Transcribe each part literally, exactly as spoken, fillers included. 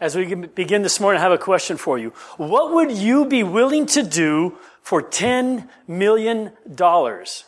as we begin this morning, I have a question for you. What would you be willing to do for ten million dollars?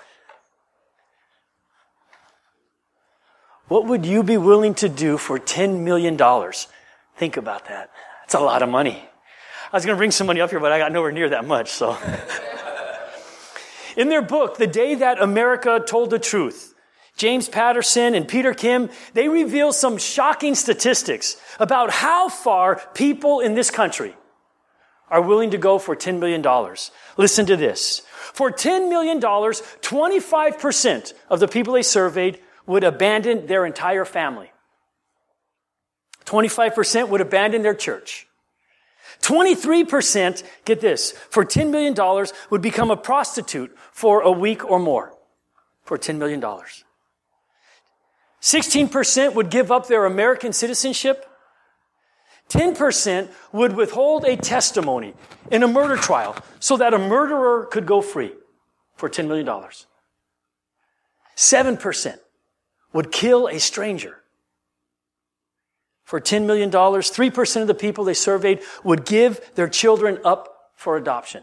What would you be willing to do for ten million dollars? Think about that. That's a lot of money. I was going to bring some money up here, but I got nowhere near that much, so. In their book, The Day That America Told the Truth, James Patterson and Peter Kim, they reveal some shocking statistics about how far people in this country are willing to go for ten million dollars. Listen to this. For ten million dollars, twenty-five percent of the people they surveyed would abandon their entire family. twenty-five percent would abandon their church. twenty-three percent, get this, for ten million dollars would become a prostitute for a week or more for ten million dollars. sixteen percent would give up their American citizenship. ten percent would withhold a testimony in a murder trial so that a murderer could go free for ten million dollars. seven percent would kill a stranger for ten million dollars. three percent of the people they surveyed would give their children up for adoption.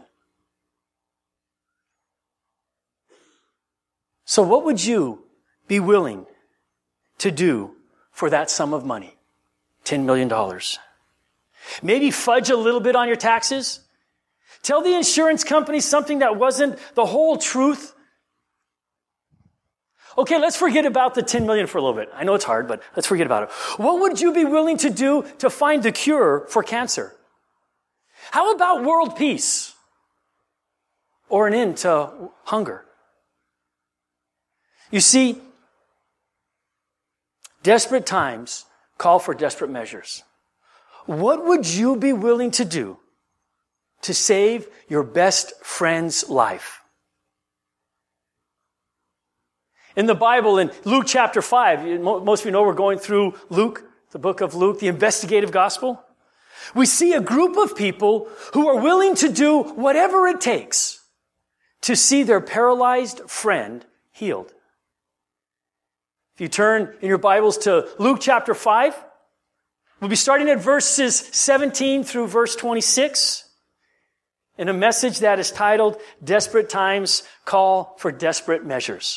So what would you be willing to do for that sum of money? ten million dollars. Maybe fudge a little bit on your taxes. Tell the insurance company something that wasn't the whole truth. Okay, let's forget about the ten million dollars for a little bit. I know it's hard, but let's forget about it. What would you be willing to do to find the cure for cancer? How about world peace? Or an end to hunger? You see, desperate times call for desperate measures. What would you be willing to do to save your best friend's life? In the Bible, in Luke chapter five, most of you know we're going through Luke, the book of Luke, the investigative gospel. We see a group of people who are willing to do whatever it takes to see their paralyzed friend healed. If you turn in your Bibles to Luke chapter five, we'll be starting at verses seventeen through verse twenty-six in a message that is titled, Desperate Times Call for Desperate Measures.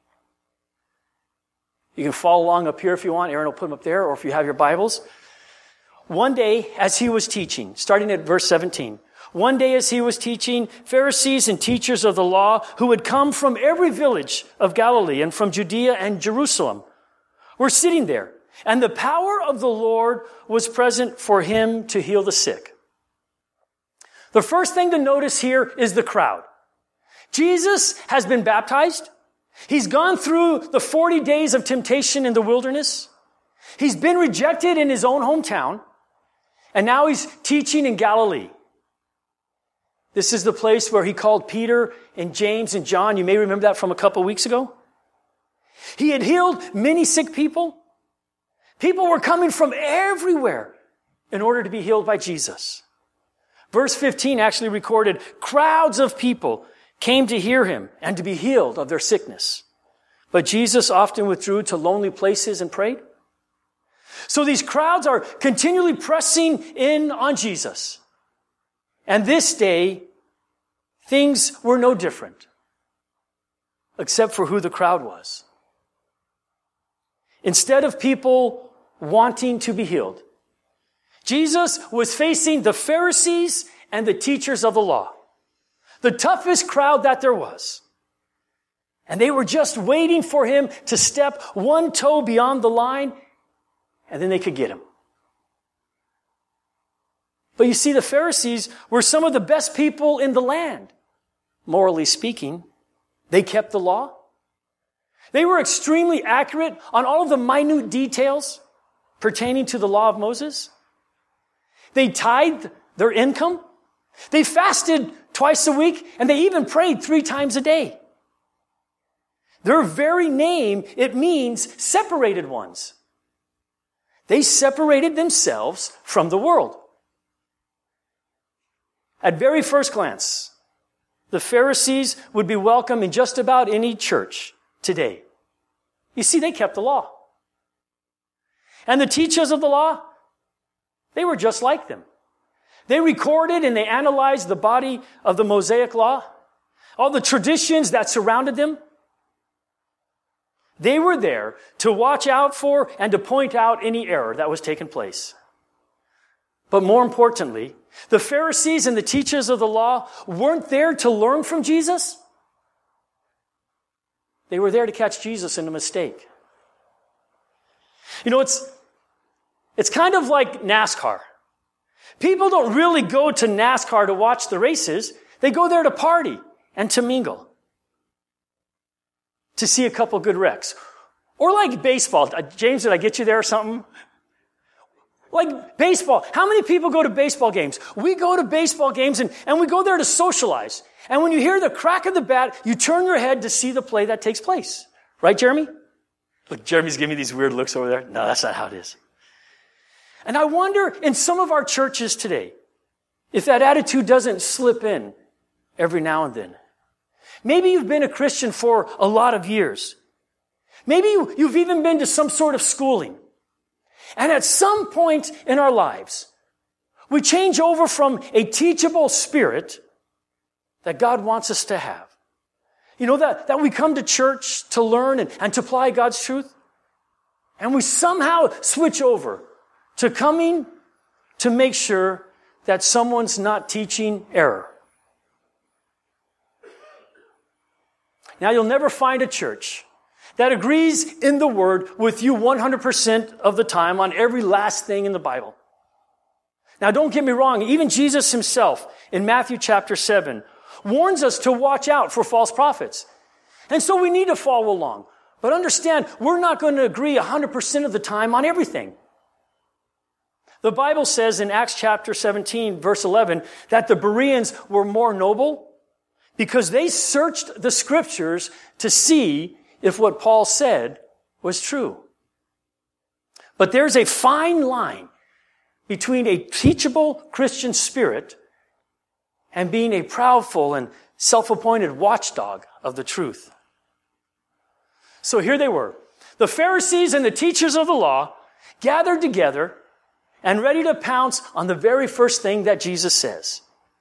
You can follow along up here if you want. Aaron will put them up there, or if you have your Bibles. One day, as he was teaching, starting at verse seventeen, one day as he was teaching, Pharisees and teachers of the law who had come from every village of Galilee and from Judea and Jerusalem were sitting there, and the power of the Lord was present for him to heal the sick. The first thing to notice here is the crowd. Jesus has been baptized. He's gone through the forty days of temptation in the wilderness. He's been rejected in his own hometown. And now he's teaching in Galilee. This is the place where he called Peter and James and John. You may remember that from a couple weeks ago. He had healed many sick people. People were coming from everywhere in order to be healed by Jesus. Verse fifteen actually recorded crowds of people came to hear him and to be healed of their sickness. But Jesus often withdrew to lonely places and prayed. So these crowds are continually pressing in on Jesus. And this day, things were no different, except for who the crowd was. Instead of people wanting to be healed, Jesus was facing the Pharisees and the teachers of the law, the toughest crowd that there was. And they were just waiting for him to step one toe beyond the line, and then they could get him. But you see, the Pharisees were some of the best people in the land. Morally speaking, they kept the law. They were extremely accurate on all of the minute details pertaining to the law of Moses. They tithed their income. They fasted twice a week, and they even prayed three times a day. Their very name, it means separated ones. They separated themselves from the world. At very first glance, the Pharisees would be welcome in just about any church today. You see, they kept the law. And the teachers of the law, They were just like them. They recorded and they analyzed the body of the Mosaic Law, all the traditions that surrounded them. They were there to watch out for and to point out any error that was taking place. But more importantly, the Pharisees and the teachers of the law weren't there to learn from Jesus. They were there to catch Jesus in a mistake. You know, it's, it's kind of like NASCAR. People don't really go to NASCAR to watch the races. They go there to party and to mingle, to see a couple good wrecks. Or like baseball. James, did I get you there or something? Like baseball. How many people go to baseball games? We go to baseball games and, and we go there to socialize. And when you hear the crack of the bat, you turn your head to see the play that takes place. Right, Jeremy? Look, Jeremy's giving me these weird looks over there. No, that's not how it is. And I wonder in some of our churches today, if that attitude doesn't slip in every now and then. Maybe you've been a Christian for a lot of years. Maybe you, you've even been to some sort of schooling. And at some point in our lives, we change over from a teachable spirit that God wants us to have. You know, that, that we come to church to learn and, and to apply God's truth. And we somehow switch over to coming to make sure that someone's not teaching error. Now, you'll never find a church that agrees in the Word with you one hundred percent of the time on every last thing in the Bible. Now, don't get me wrong. Even Jesus himself in Matthew chapter seven warns us to watch out for false prophets. And so we need to follow along. But understand, we're not going to agree one hundred percent of the time on everything. The Bible says in Acts chapter seventeen, verse eleven, that the Bereans were more noble because they searched the scriptures to see if what Paul said was true. But there's a fine line between a teachable Christian spirit and being a proudful and self-appointed watchdog of the truth. So here they were. The Pharisees and the teachers of the law gathered together and ready to pounce on the very first thing that Jesus says.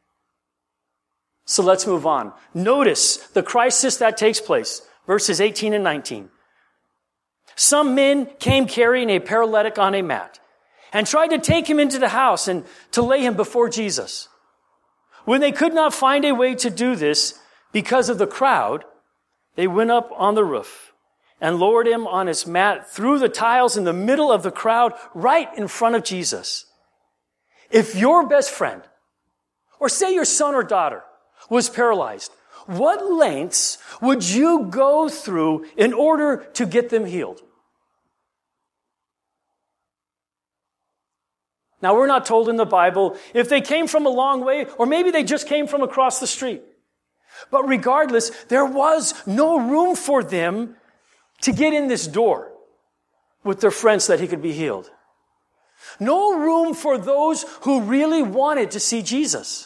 So let's move on. Notice the crisis that takes place. Verses eighteen and nineteen. Some men came carrying a paralytic on a mat and tried to take him into the house and to lay him before Jesus. When they could not find a way to do this because of the crowd, they went up on the roof and lowered him on his mat through the tiles in the middle of the crowd right in front of Jesus. If your best friend, or say your son or daughter, was paralyzed, what lengths would you go through in order to get them healed? Now, we're not told in the Bible if they came from a long way or maybe they just came from across the street. But regardless, there was no room for them to get in this door with their friends so that he could be healed. No room for those who really wanted to see Jesus.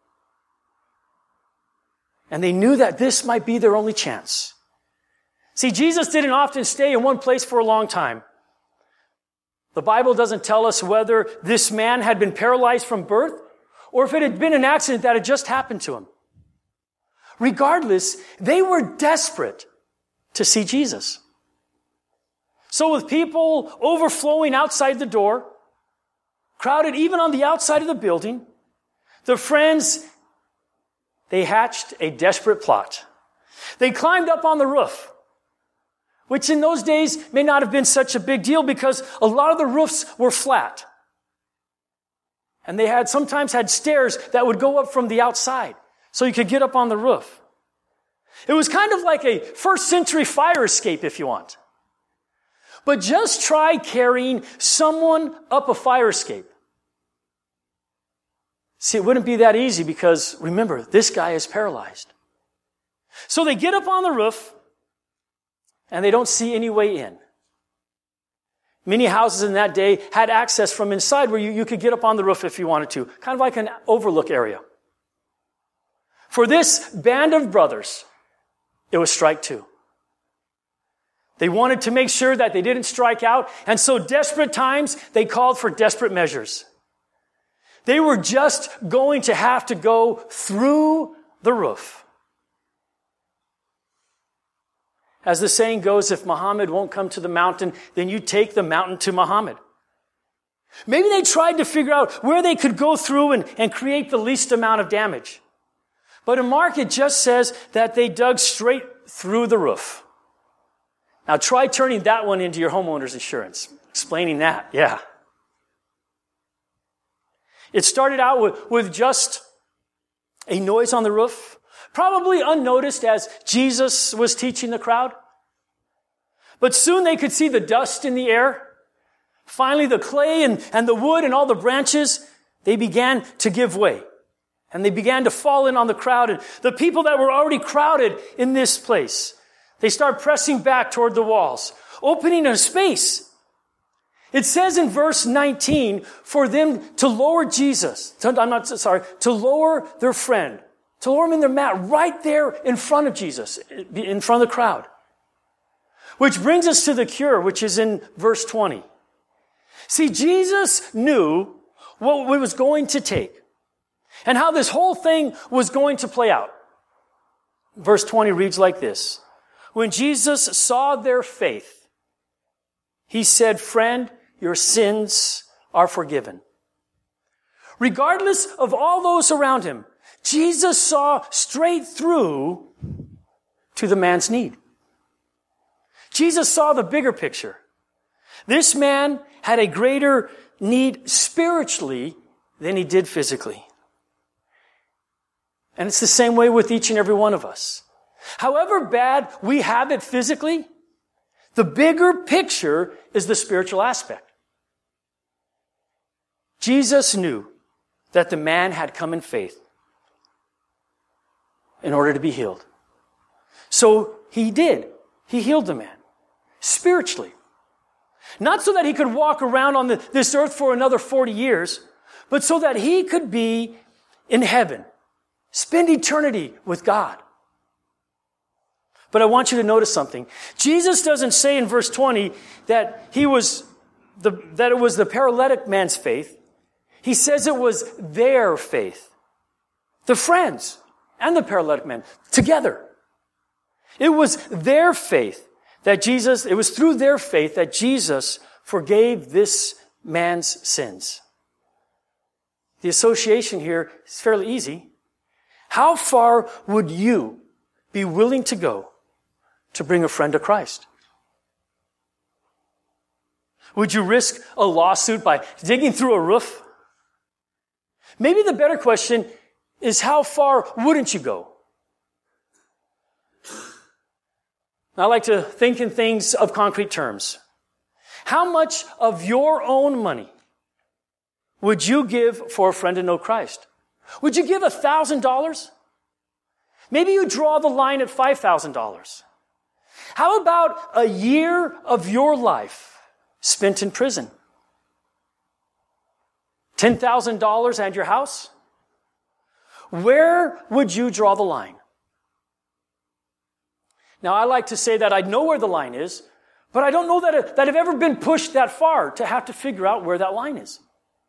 And they knew that this might be their only chance. See, Jesus didn't often stay in one place for a long time. The Bible doesn't tell us whether this man had been paralyzed from birth or if it had been an accident that had just happened to him. Regardless, they were desperate to see Jesus. So with people overflowing outside the door, crowded even on the outside of the building, the friends, they hatched a desperate plot. They climbed up on the roof, which in those days may not have been such a big deal because a lot of the roofs were flat. And they had sometimes had stairs that would go up from the outside so you could get up on the roof. It was kind of like a first century fire escape, if you want. But just try carrying someone up a fire escape. See, it wouldn't be that easy because, remember, this guy is paralyzed. So they get up on the roof, and they don't see any way in. Many houses in that day had access from inside where you, you could get up on the roof if you wanted to, kind of like an overlook area. For this band of brothers, it was strike two. They wanted to make sure that they didn't strike out, and so desperate times, they called for desperate measures. They were just going to have to go through the roof. As the saying goes, if Muhammad won't come to the mountain, then you take the mountain to Muhammad. Maybe they tried to figure out where they could go through and, and create the least amount of damage. But in Mark, it just says that they dug straight through the roof. Now try turning that one into your homeowner's insurance. Explaining that, yeah. It started out with, with just a noise on the roof, probably unnoticed as Jesus was teaching the crowd. But soon they could see the dust in the air. Finally, the clay and, and the wood and all the branches, they began to give way. And they began to fall in on the crowd. And the people that were already crowded in this place, they start pressing back toward the walls, opening a space. It says in verse nineteen, for them to lower Jesus, to, I'm not sorry, to lower their friend, to lower him in their mat right there in front of Jesus, in front of the crowd. Which brings us to the cure, which is in verse twenty. See, Jesus knew what it was going to take and how this whole thing was going to play out. Verse twenty reads like this. When Jesus saw their faith, he said, friend, your sins are forgiven. Regardless of all those around him, Jesus saw straight through to the man's need. Jesus saw the bigger picture. This man had a greater need spiritually than he did physically. And it's the same way with each and every one of us. However bad we have it physically, the bigger picture is the spiritual aspect. Jesus knew that the man had come in faith in order to be healed. So he did. He healed the man spiritually. Not so that he could walk around on the, this earth for another forty years, but so that he could be in heaven, spend eternity with God. But I want you to notice something. Jesus doesn't say in verse twenty that he was the, that it was the paralytic man's faith. He says it was their faith. The friends and the paralytic man together. It was their faith that Jesus, it was through their faith that Jesus forgave this man's sins. The association here is fairly easy. How far would you be willing to go to bring a friend to Christ? Would you risk a lawsuit by digging through a roof? Maybe the better question is, how far wouldn't you go? I like to think in things of concrete terms. How much of your own money would you give for a friend to know Christ? Would you give a thousand dollars? Maybe you draw the line at five thousand dollars. How about a year of your life spent in prison? ten thousand dollars and your house? Where would you draw the line? Now, I like to say that I know where the line is, but I don't know that, it, that I've ever been pushed that far to have to figure out where that line is.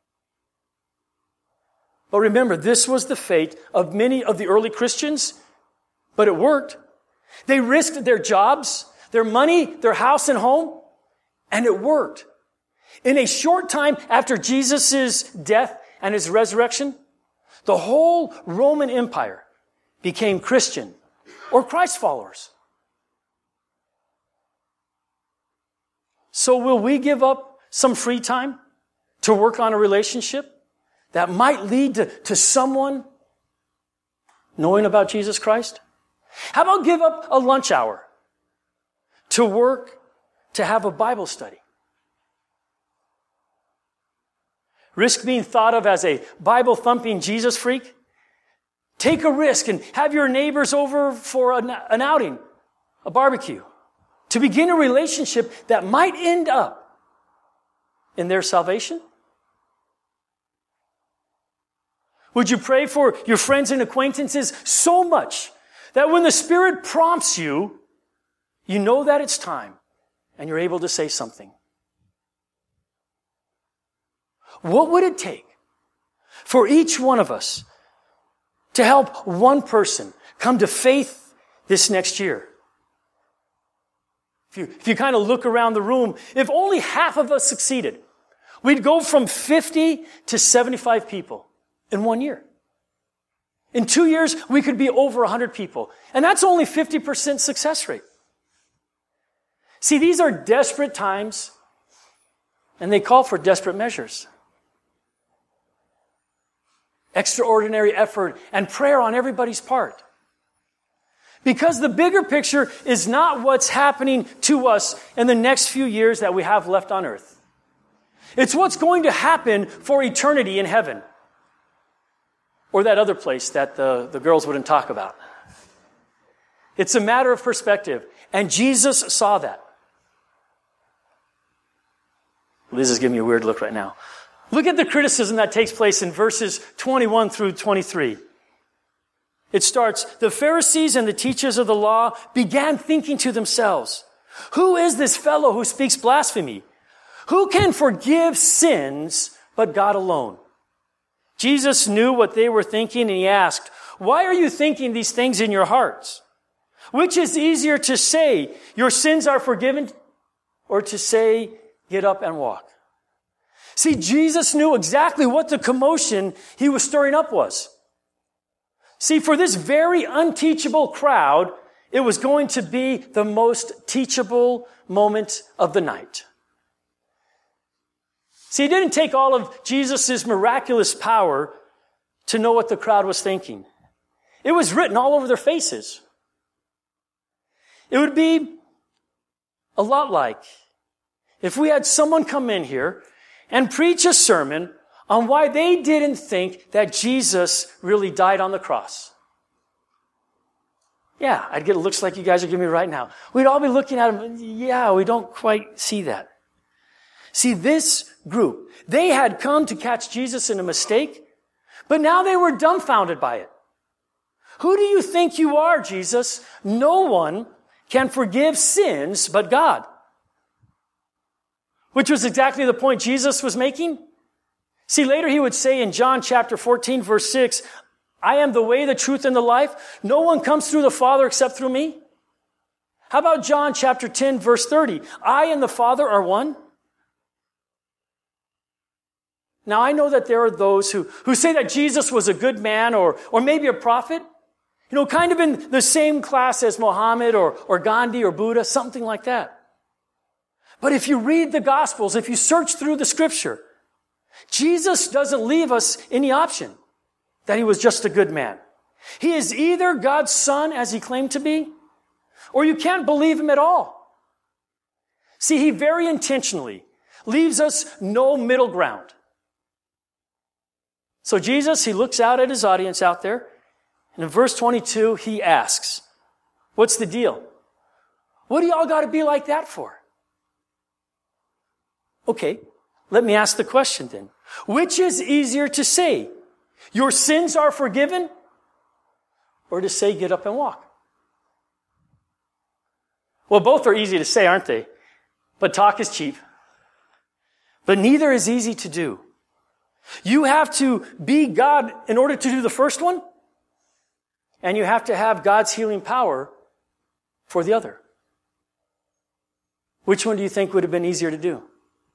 But remember, this was the fate of many of the early Christians, but it worked. They risked their jobs, their money, their house and home, and it worked. In a short time after Jesus' death and his resurrection, the whole Roman Empire became Christian or Christ followers. So will we give up some free time to work on a relationship that might lead to, to someone knowing about Jesus Christ? How about give up a lunch hour to work to have a Bible study? Risk being thought of as a Bible-thumping Jesus freak? Take a risk and have your neighbors over for an, an outing, a barbecue, to begin a relationship that might end up in their salvation? Would you pray for your friends and acquaintances so much that when the Spirit prompts you, you know that it's time and you're able to say something? What would it take for each one of us to help one person come to faith this next year. If you, if you kind of look around the room, if only half of us succeeded, we'd go from fifty to seventy-five people in one year. In two years, we could be over one hundred people. And that's only fifty percent success rate. See, these are desperate times, and they call for desperate measures. Extraordinary effort and prayer on everybody's part. Because the bigger picture is not what's happening to us in the next few years that we have left on earth. It's what's going to happen for eternity in heaven. Or that other place that the, the girls wouldn't talk about. It's a matter of perspective. And Jesus saw that. Liz is giving me a weird look right now. Look at the criticism that takes place in verses twenty-one through twenty-three. It starts, the Pharisees and the teachers of the law began thinking to themselves, who is this fellow who speaks blasphemy? Who can forgive sins but God alone? Jesus knew what they were thinking, and he asked, why are you thinking these things in your hearts? Which is easier to say, your sins are forgiven, or to say, get up and walk? See, Jesus knew exactly what the commotion he was stirring up was. See, for this very unteachable crowd, it was going to be the most teachable moment of the night. See, it didn't take all of Jesus' miraculous power to know what the crowd was thinking. It was written all over their faces. It would be a lot like if we had someone come in here and preach a sermon on why they didn't think that Jesus really died on the cross. Yeah, I'd get looks like you guys are giving me right now. We'd all be looking at him, yeah, we don't quite see that. See, this group, they had come to catch Jesus in a mistake, but now they were dumbfounded by it. Who do you think you are, Jesus? No one can forgive sins but God. Which was exactly the point Jesus was making. See, later he would say in John chapter fourteen, verse six, I am the way, the truth, and the life. No one comes through the Father except through me. How about John chapter ten, verse thirty? I and the Father are one. Now, I know that there are those who, who say that Jesus was a good man or, or maybe a prophet, you know, kind of in the same class as Muhammad or, or Gandhi or Buddha, something like that. But if you read the Gospels, if you search through the Scripture, Jesus doesn't leave us any option that he was just a good man. He is either God's son, as he claimed to be, or you can't believe him at all. See, he very intentionally leaves us no middle ground. So Jesus, he looks out at his audience out there, and in verse twenty-two, he asks, what's the deal? What do y'all got to be like that for? Okay, let me ask the question then. Which is easier to say, your sins are forgiven, or to say, get up and walk? Well, both are easy to say, aren't they? But talk is cheap. But neither is easy to do. You have to be God in order to do the first one, and you have to have God's healing power for the other. Which one do you think would have been easier to do?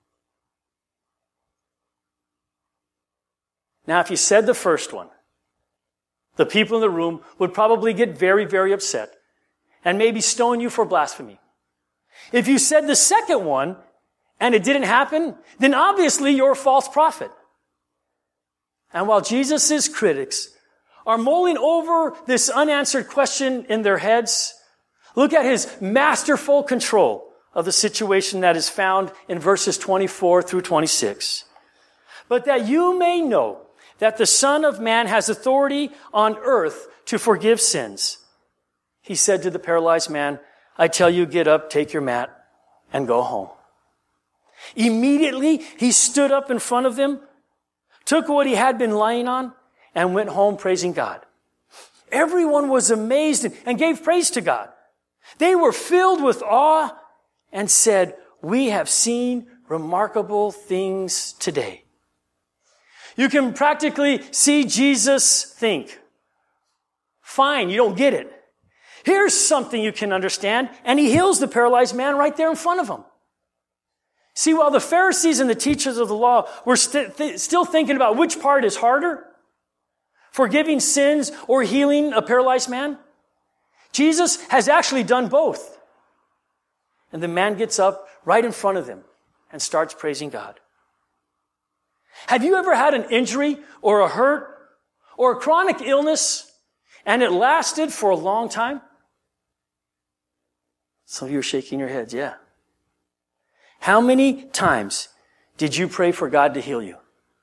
Now, if you said the first one, the people in the room would probably get very, very upset and maybe stone you for blasphemy. If you said the second one and it didn't happen, then obviously you're a false prophet. And while Jesus' critics are mulling over this unanswered question in their heads, look at his masterful control of the situation that is found in verses twenty-four through twenty-six. But that you may know that the Son of Man has authority on earth to forgive sins. He said to the paralyzed man, I tell you, get up, take your mat, and go home. Immediately, he stood up in front of them, took what he had been lying on, and went home praising God. Everyone was amazed and gave praise to God. They were filled with awe and said, we have seen remarkable things today. You can practically see Jesus think. Fine, you don't get it. Here's something you can understand, and he heals the paralyzed man right there in front of him. See, while the Pharisees and the teachers of the law were st- th- still thinking about which part is harder, forgiving sins or healing a paralyzed man, Jesus has actually done both. And the man gets up right in front of them and starts praising God. Have you ever had an injury or a hurt or a chronic illness and it lasted for a long time? Some of you are shaking your heads, yeah. How many times did you pray for God to heal you?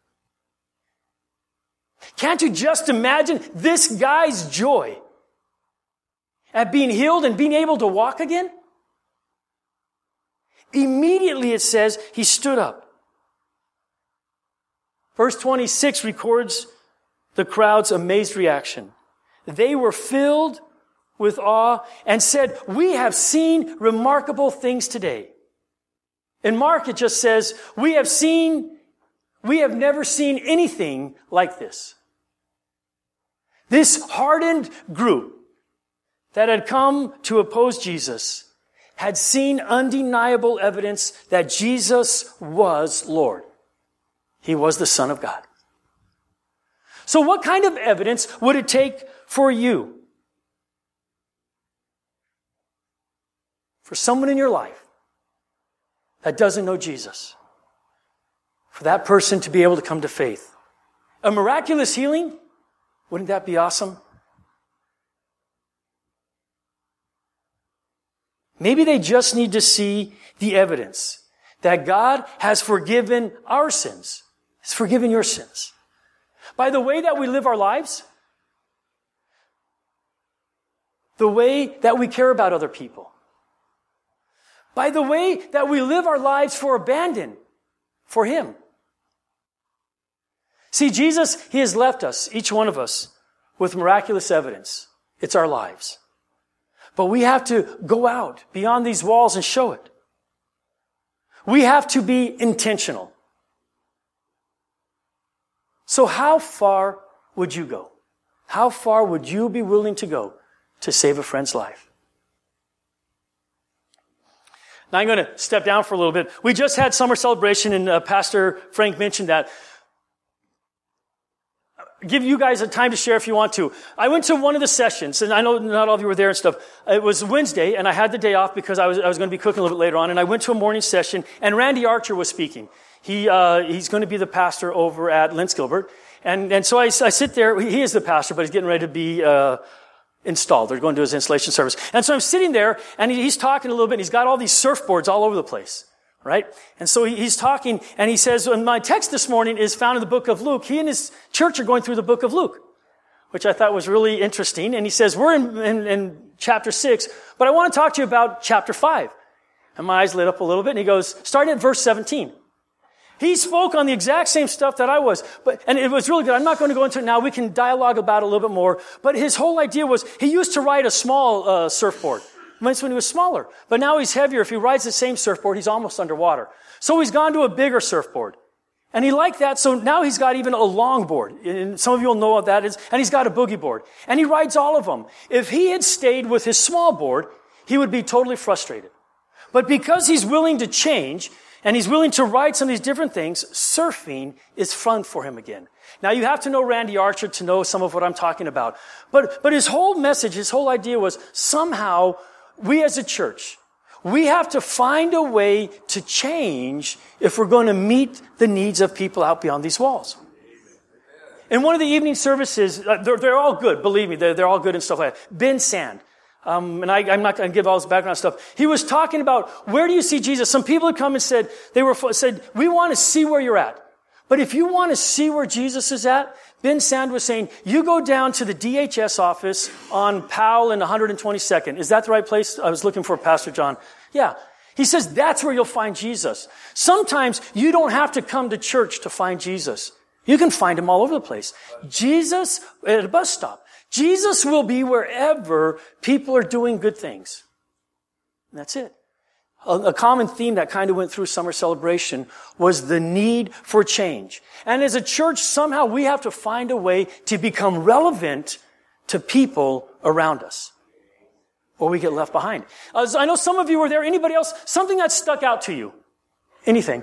Can't you just imagine this guy's joy at being healed and being able to walk again? Immediately it says he stood up. Verse twenty-six records the crowd's amazed reaction. They were filled with awe and said, "We have seen remarkable things today." In Mark, it just says, we have seen, we have never seen anything like this. This hardened group that had come to oppose Jesus had seen undeniable evidence that Jesus was Lord. He was the Son of God. So what kind of evidence would it take for you? For someone in your life that doesn't know Jesus, for that person to be able to come to faith. A miraculous healing? Wouldn't that be awesome? Maybe they just need to see the evidence that God has forgiven our sins. He's forgiven your sins. By the way that we live our lives, the way that we care about other people, by the way that we live our lives for abandon, for Him. See, Jesus, He has left us, each one of us, with miraculous evidence. It's our lives. But we have to go out beyond these walls and show it. We have to be intentional. So how far would you go? How far would you be willing to go to save a friend's life? Now I'm going to step down for a little bit. We just had summer celebration, and uh, Pastor Frank mentioned that. I'll give you guys a time to share if you want to. I went to one of the sessions, and I know not all of you were there and stuff. It was Wednesday, and I had the day off because I was I was going to be cooking a little bit later on, and I went to a morning session, and Randy Archer was speaking. He uh, he's going to be the pastor over at Lentz Gilbert, and and so I, I sit there. He is the pastor, but he's getting ready to be Uh, installed. They're going to do his installation service. And so I'm sitting there, and he, he's talking a little bit, and he's got all these surfboards all over the place, right? And so he, he's talking, and he says, and my text this morning is found in the book of Luke. He and his church are going through the book of Luke, which I thought was really interesting. And he says, we're in, in, in chapter six, but I want to talk to you about chapter five. And my eyes lit up a little bit, and he goes, starting at verse seventeen. He spoke on the exact same stuff that I was, but, and it was really good. I'm not going to go into it now. We can dialogue about it a little bit more. But his whole idea was he used to ride a small uh, surfboard. That's when he was smaller. But now he's heavier. If he rides the same surfboard, he's almost underwater. So he's gone to a bigger surfboard. And he liked that, so now he's got even a longboard. And some of you will know what that is. And he's got a boogie board. And he rides all of them. If he had stayed with his small board, he would be totally frustrated. But because he's willing to change, and he's willing to ride some of these different things, surfing is fun for him again. Now, you have to know Randy Archer to know some of what I'm talking about. But, but his whole message, his whole idea was somehow we as a church, we have to find a way to change if we're going to meet the needs of people out beyond these walls. In one of the evening services, they're, they're all good, believe me, they're, they're all good and stuff like that. Ben Sand. Um, and I, I'm not going to give all his background stuff. He was talking about, where do you see Jesus? Some people had come and said, they were, said, we want to see where you're at. But if you want to see where Jesus is at, Ben Sand was saying, you go down to the D H S office on Powell and one hundred twenty-second. Is that the right place? I was looking for Pastor John. Yeah. He says, that's where you'll find Jesus. Sometimes you don't have to come to church to find Jesus. You can find him all over the place. Jesus at a bus stop. Jesus will be wherever people are doing good things. And that's it. a, a common theme that kind of went through summer celebration was the need for change. And as a church, somehow we have to find a way to become relevant to people around us, or we get left behind. Uh, I know some of you were there. Anybody else? Something that stuck out to you? Anything?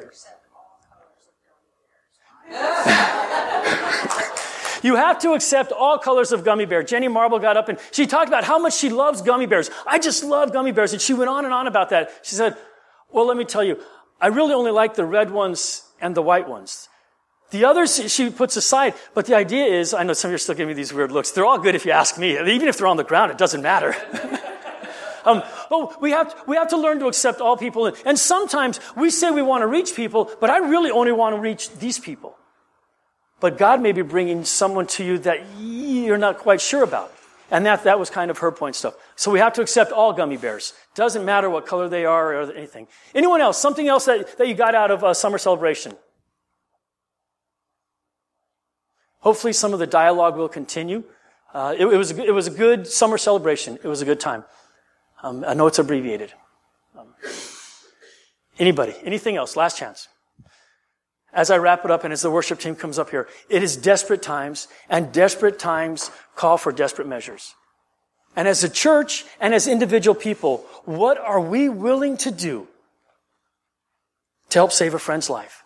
You have to accept all colors of gummy bear. Jenny Marble got up and she talked about how much she loves gummy bears. I just love gummy bears. And she went on and on about that. She said, well, let me tell you, I really only like the red ones and the white ones. The others she puts aside. But the idea is, I know some of you are still giving me these weird looks. They're all good if you ask me. Even if they're on the ground, it doesn't matter. um, but we have, to, we have to learn to accept all people. And sometimes we say we want to reach people, but I really only want to reach these people. But God may be bringing someone to you that you're not quite sure about. And that, that was kind of her point stuff. So we have to accept all gummy bears. Doesn't matter what color they are or anything. Anyone else? Something else that, that you got out of uh, summer celebration? Hopefully some of the dialogue will continue. Uh, it, it, was a, it was a good summer celebration. It was a good time. Um, I know it's abbreviated. Um, anybody? Anything else? Last chance. As I wrap it up and as the worship team comes up here, it is desperate times, and desperate times call for desperate measures. And as a church and as individual people, what are we willing to do to help save a friend's life?